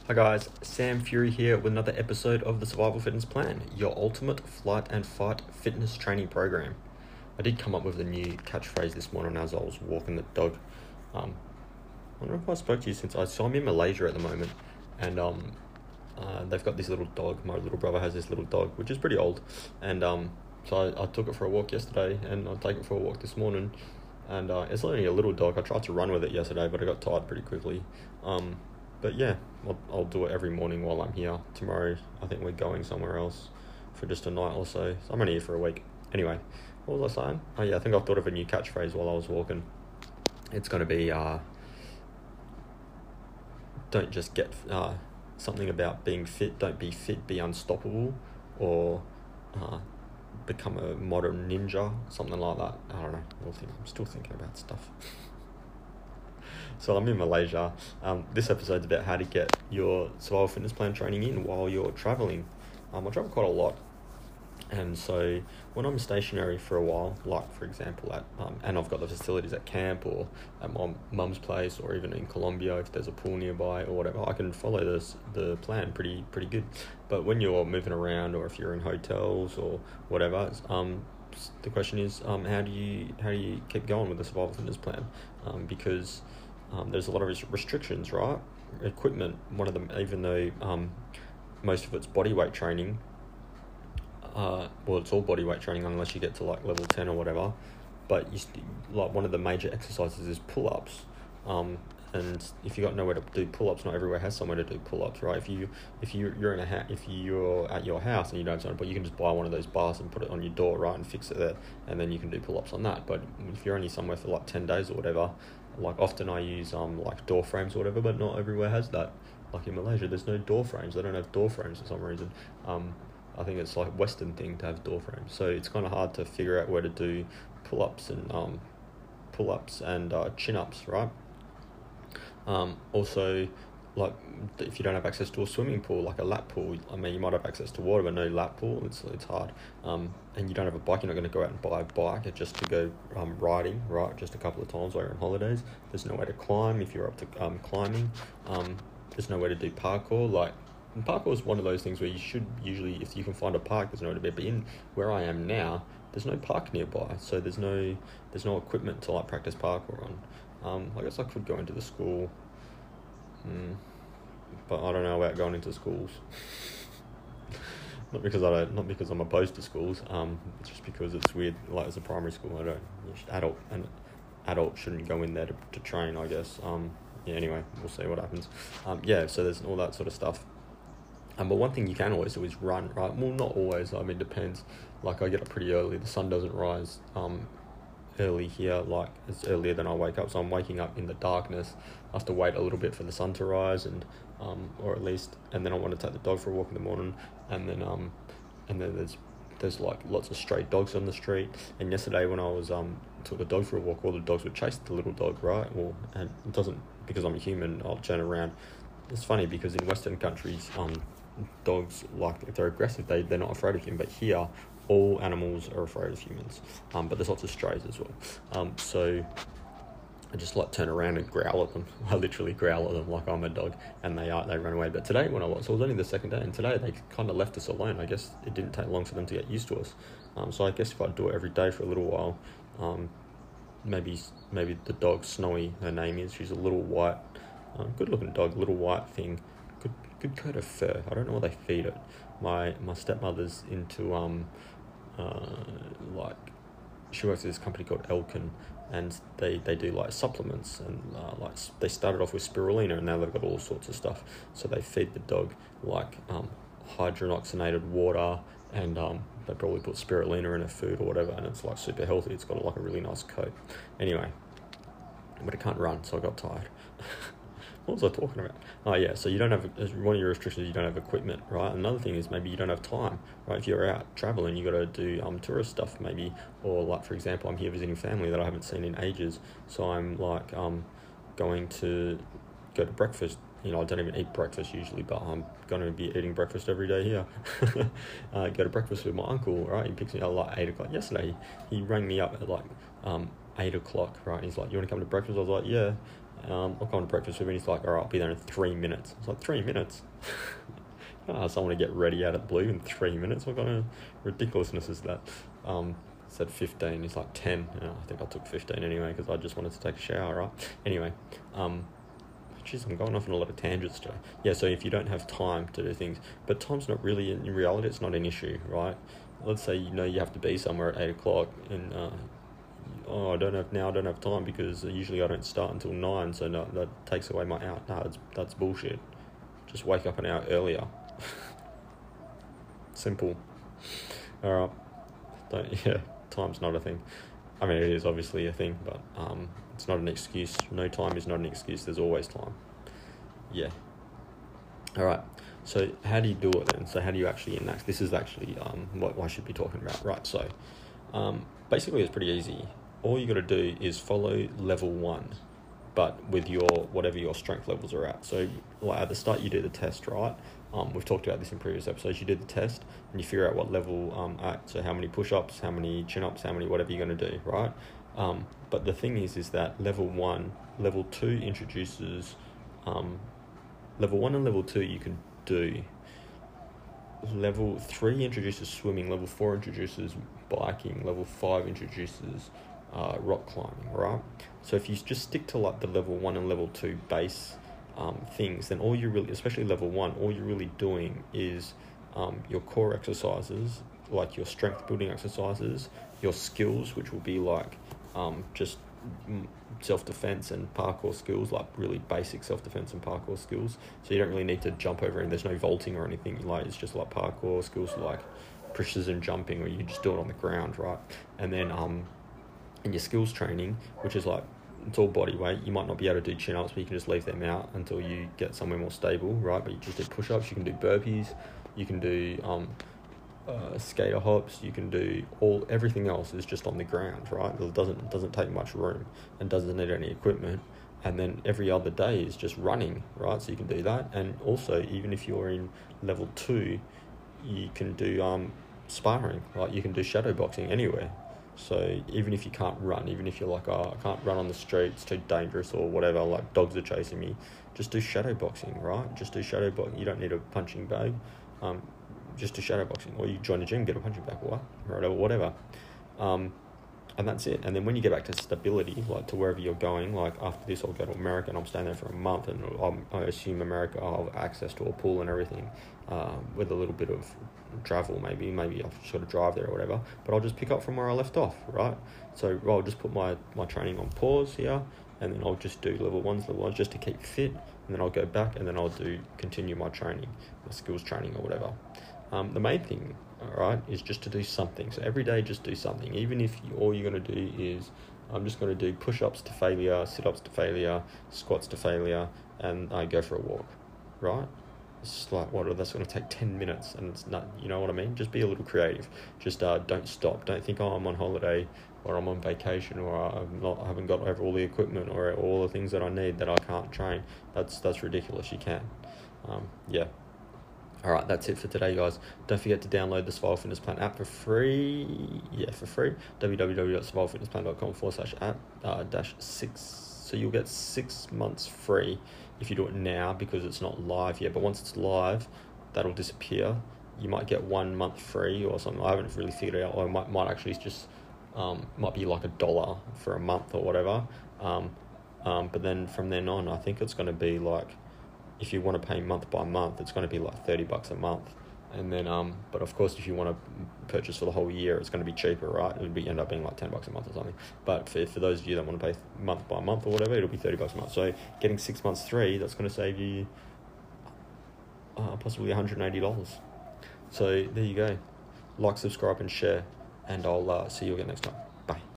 Hi guys, Sam Fury here with another episode of the Survival Fitness Plan, your ultimate flight and fight fitness training program. I did come up with a new catchphrase this morning as I was walking the dog. I don't know if I spoke to you so I'm in Malaysia at the moment, and they've got this little dog. My little brother has this little dog, which is pretty old, and so I took it for a walk yesterday, and I'll take it for a walk this morning. And it's only a little dog. I tried to run with it yesterday, but I got tired pretty quickly. But yeah, I'll do it every morning while I'm here. Tomorrow, I think we're going somewhere else for just a night or so. I'm only here for a week. Anyway, what was I saying? Oh yeah, I think I thought of a new catchphrase while I was walking. It's going to be, don't just get something about being fit. Don't be fit, be unstoppable. Or become a modern ninja, something like that. I don't know. I'm still thinking about stuff. So I'm in Malaysia. This episode's about how to get your survival fitness plan training in while you're traveling. I travel quite a lot, and so when I'm stationary for a while, like for example and I've got the facilities at camp or at my mum's place, or even in Colombia if there's a pool nearby or whatever, I can follow the plan pretty good. But when you're moving around, or if you're in hotels or whatever, the question is, how do you keep going with the survival fitness plan? Because there's a lot of restrictions, right? Equipment, one of them, even though most of it's body weight training. It's all body weight training unless you get to like level 10 or whatever. But like one of the major exercises is pull-ups. And if you got nowhere to do pull-ups, not everywhere has somewhere to do pull-ups, right? If you're at your house and you don't have something, but you can just buy one of those bars and put it on your door, right, and fix it there, and then you can do pull-ups on that. But if you're only somewhere for like 10 days or whatever, like often I use like door frames or whatever, but not everywhere has that. Like in Malaysia, there's no door frames. They don't have door frames for some reason. I think it's like a Western thing to have door frames. So it's kind of hard to figure out where to do pull-ups and chin-ups, right? Also, like if you don't have access to a swimming pool, like a lap pool, I mean, you might have access to water, but no lap pool, it's hard. And you don't have a bike, you're not going to go out and buy a bike just to go riding, right, just a couple of times while you're on holidays. There's no way to climb if you're up to climbing. There's no way to do parkour. Like, parkour is one of those things where you should usually, if you can find a park, there's nowhere to be. But in where I am now, there's no park nearby, so there's no equipment to like practice parkour on. I guess I could go into the school, but I don't know about going into schools. Not because I'm opposed to schools. It's just because it's weird. Like as a primary school, adult shouldn't go in there to train, I guess. Anyway, we'll see what happens. So there's all that sort of stuff. But one thing you can always do is run, right? Well, not always. I mean, it depends. Like I get up pretty early. The sun doesn't rise early here, like it's earlier than I wake up, so I'm waking up in the darkness. I have to wait a little bit for the sun to rise, and then I want to take the dog for a walk in the morning, and then there's like lots of stray dogs on the street. And yesterday when I was took the dog for a walk, all the dogs would chase the little dog, right? And it doesn't, because I'm a human, I'll turn around. It's funny because in Western countries, dogs, like if they're aggressive, they're not afraid of him, but here all animals are afraid of humans, but there's lots of strays as well. So I just like turn around and growl at them. I literally growl at them like I'm a dog, and they run away. But today so it was only the second day, and today they kind of left us alone. I guess it didn't take long for them to get used to us. So I guess if I do it every day for a little while, maybe the dog, Snowy, her name is, she's a little white, good looking dog, little white thing, good coat of fur. I don't know what they feed it. My stepmother's into like she works at this company called Elkin, and they do like supplements, and like they started off with spirulina, and now they've got all sorts of stuff. So they feed the dog like hydrogenated water, and they probably put spirulina in her food or whatever, and it's like super healthy. It's got like a really nice coat. Anyway, but it can't run, so I got tired. What was I talking about? Oh yeah, so you don't have, one of your restrictions, you don't have equipment, right? Another thing is maybe you don't have time, right? If you're out traveling, you got to do tourist stuff maybe, or like for example, I'm here visiting family that I haven't seen in ages, so I'm like going to go to breakfast. I don't even eat breakfast usually, but I'm going to be eating breakfast every day here. Go to breakfast with my uncle, right? He picks me up at like 8 o'clock. Yesterday, he rang me up at like 8 o'clock, right? He's like, you want to come to breakfast? I was like, yeah. I'll come to breakfast with him, and he's like, all right, I'll be there in 3 minutes. It's like, 3 minutes? Someone to get ready out of the blue in 3 minutes? What kind of ridiculousness is that? Said 15, he's like 10. I think I took 15 anyway, because I just wanted to take a shower, right? Anyway, geez, I'm going off on a lot of tangents today. Yeah, so if you don't have time to do things, but time's not really, in reality, it's not an issue, right? Let's say, you have to be somewhere at 8 o'clock, and, I don't have time because usually I don't start until 9, so no, that takes away my hour. No, that's bullshit. Just wake up an hour earlier. Simple. Alright. Time's not a thing. I mean, it is obviously a thing, but it's not an excuse. No time is not an excuse. There's always time. Yeah. Alright. So how do you do it then? So how do you actually enact? This is actually what I should be talking about. Right, so basically it's pretty easy. All you got to do is follow level 1, but with whatever your strength levels are at. So like at the start you do the test, right? We've talked about this in previous episodes. You do the test and you figure out what level at. So how many push-ups, how many chin-ups, how many whatever you're going to do, right? But the thing is that level 1, level 2 introduces level 1 and level 2 you can do. Level 3 introduces swimming. Level 4 introduces biking. Level 5 introduces rock climbing, right? So if you just stick to like the level 1 and level 2 base things, then all you really, especially level 1, all you're really doing is your core exercises, like your strength building exercises, your skills, which will be like just self-defense and parkour skills, like really basic self-defense and parkour skills. So you don't really need to jump over, and there's no vaulting or anything. Like it's just like parkour skills, like precision jumping, or you just do it on the ground, right? And then in your skills training, which is like, it's all body weight. You might not be able to do chin-ups, but you can just leave them out until you get somewhere more stable, right? But you just do push-ups, you can do burpees, you can do skater hops, you can do everything else is just on the ground, right? It doesn't take much room and doesn't need any equipment. And then every other day is just running, right? So you can do that. And also, even if you're in level 2, you can do sparring, like you can do shadow boxing anywhere. So even if you can't run, even if you're like, I can't run on the street, it's too dangerous or whatever, like dogs are chasing me, just do shadow boxing, right? Just do shadow boxing. You don't need a punching bag. Just do shadow boxing, or you join a gym, get a punching bag, or whatever. And that's it. And then when you get back to stability, like to wherever you're going, like after this I'll go to America and I'm staying there for a month, and I assume America I'll have access to a pool and everything, with a little bit of travel, maybe I'll sort of drive there or whatever, but I'll just pick up from where I left off, right? So I'll just put my training on pause here, and then I'll just do level 1 just to keep fit, and then I'll go back and then I'll continue my training, my skills training or whatever. The main thing, alright, is just to do something. So every day just do something, even if all you're going to do is, I'm just going to do push-ups to failure, sit-ups to failure, squats to failure, and I go for a walk, right? It's like, that's going to take 10 minutes, and it's not, you know what I mean? Just be a little creative. Just don't stop. Don't think, I'm on holiday, or I'm on vacation, or I haven't got over all the equipment, or all the things that I need that I can't train. That's ridiculous. You can. Yeah. Alright, that's it for today, guys. Don't forget to download the Survival Fitness Plan app for free. Yeah, for free. www.survivalfitnessplan.com/app-6. So you'll get 6 months free if you do it now, because it's not live yet. But once it's live, that'll disappear. You might get 1 month free or something. I haven't really figured it out. Or it might actually just might be like $1 for a month or whatever. But then from then on, I think it's going to be like, if you want to pay month by month, it's going to be like $30 a month. And then, but of course, if you want to purchase for the whole year, it's going to be cheaper, right? It would end up being like $10 a month or something. But for those of you that want to pay month by month or whatever, it'll be $30 a month. So getting 6 months free, that's going to save you possibly $180. So there you go. Like, subscribe, and share, and I'll see you again next time. Bye.